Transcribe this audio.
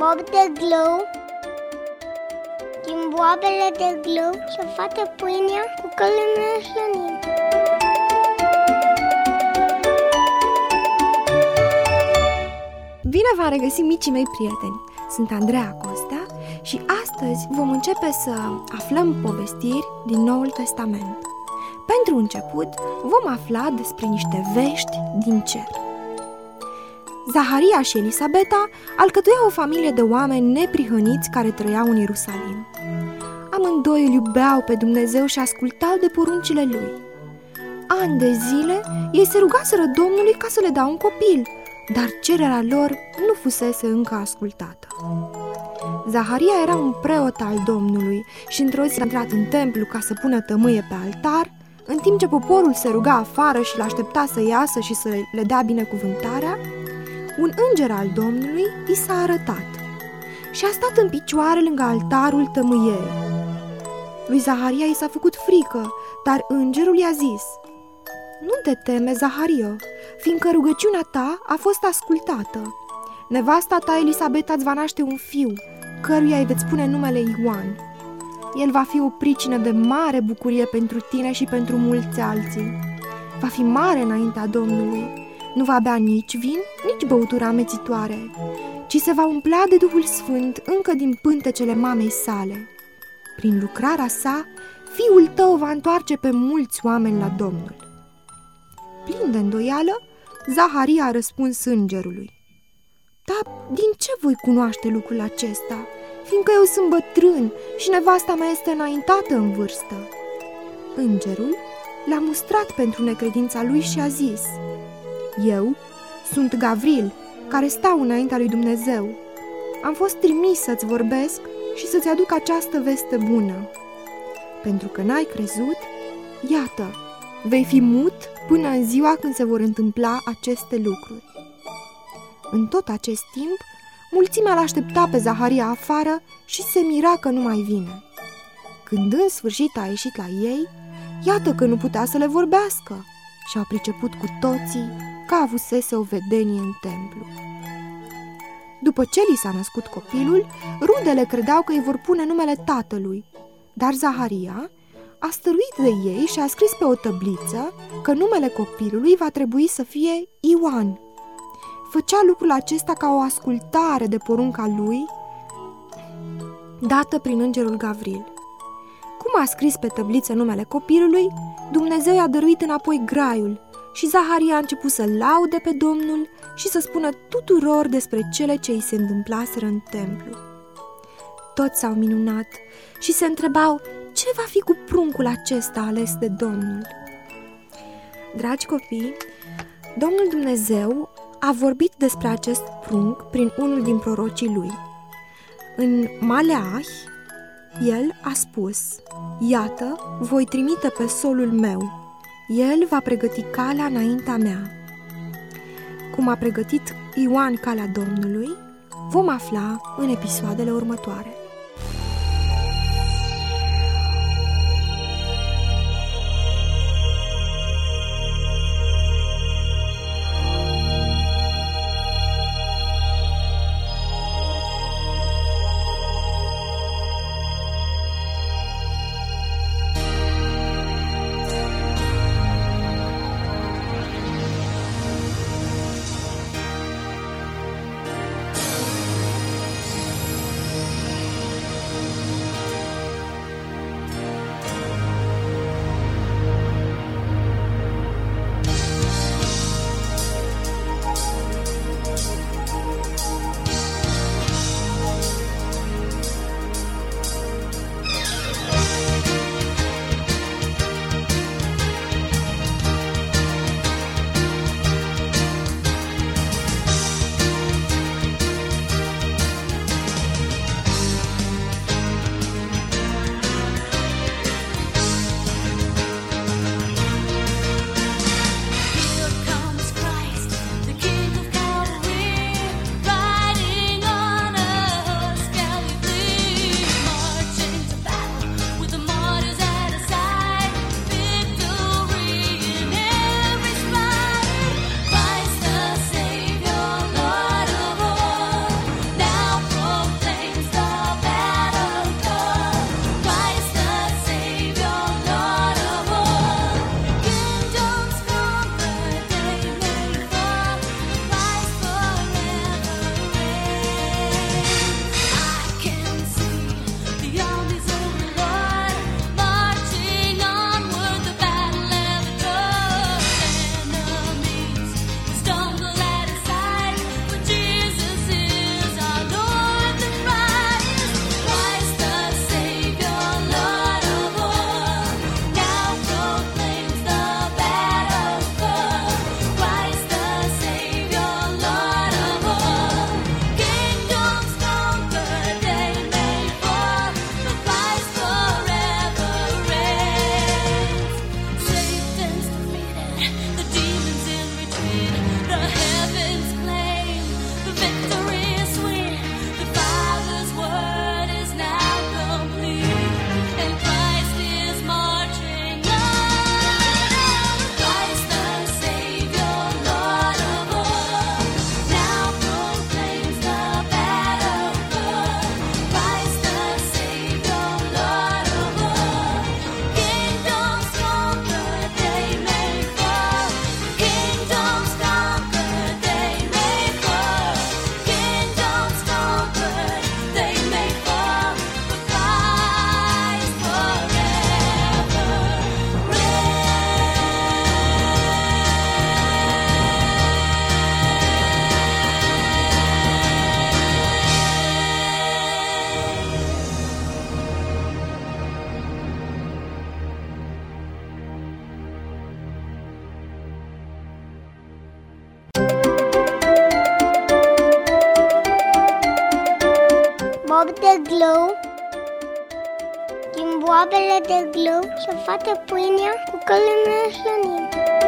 bob de glou, din boabele de glou se face pâinea cu care ne hrănim. Bine v-am regăsit, micii mei prieteni! Sunt Andreea Costea și astăzi vom începe să aflăm povestiri din Noul Testament. Pentru început vom afla despre niște vești din cer. Zaharia și Elisabeta alcătuiau o familie de oameni neprihăniți care trăiau în Ierusalim. Amândoi îl iubeau pe Dumnezeu și ascultau de poruncile Lui. Ani de zile ei se rugaseră Domnului ca să le dea un copil, dar cererea lor nu fusese încă ascultată. Zaharia era un preot al Domnului și într-o zi a intrat în templu ca să pună tămâie pe altar, în timp ce poporul se ruga afară și l-aștepta să iasă și să le dea binecuvântarea, un înger al Domnului i s-a arătat și a stat în picioare lângă altarul tămâierii. Lui Zaharia i s-a făcut frică, dar îngerul i-a zis: "Nu te teme, Zahario, fiindcă rugăciunea ta a fost ascultată. Nevasta ta Elisabeta îți va naște un fiu, căruia îi veți pune numele Ioan. El va fi o pricină de mare bucurie pentru tine și pentru mulți alții. Va fi mare înaintea Domnului. Nu va bea nici vin, nici băutură amețitoare, ci se va umplea de Duhul Sfânt încă din pântecele mamei sale. Prin lucrarea sa, fiul tău va întoarce pe mulți oameni la Domnul." Plin de îndoială, Zaharia a răspuns îngerului: "Dar din ce voi cunoaște lucrul acesta, fiindcă eu sunt bătrân și nevasta mea este înaintată în vârstă?" Îngerul l-a mustrat pentru necredința lui și a zis: "Eu sunt Gavril, care stau înaintea lui Dumnezeu. Am fost trimis să-ți vorbesc și să-ți aduc această veste bună. Pentru că n-ai crezut, iată, vei fi mut până în ziua când se vor întâmpla aceste lucruri." În tot acest timp, mulțimea l-aștepta pe Zaharia afară și se mira că nu mai vine. Când în sfârșit a ieșit la ei, iată că nu putea să le vorbească și au priceput cu toții că avusese o vedenie în templu. După ce li s-a născut copilul, rudele credeau că îi vor pune numele tatălui, dar Zaharia a stăruit de ei și a scris pe o tăbliță că numele copilului va trebui să fie Ioan. Făcea lucrul acesta ca o ascultare de porunca lui dată prin îngerul Gavril. Cum a scris pe tăbliță numele copilului, Dumnezeu i-a dăruit înapoi graiul și Zaharia a început să laude pe Domnul și să spună tuturor despre cele ce îi se întâmplaseră în templu. Toți s-au minunat și se întrebau ce va fi cu pruncul acesta ales de Domnul. Dragi copii, Domnul Dumnezeu a vorbit despre acest prunc prin unul din prorocii lui. În Maleah, el a spus: "Iată, voi trimite pe solul meu. El va pregăti calea înaintea mea." Cum a pregătit Ioan calea Domnului, vom afla în episoadele următoare. bob de glou, chimboabele de glou și-o fată pâinea cu călănă slănină.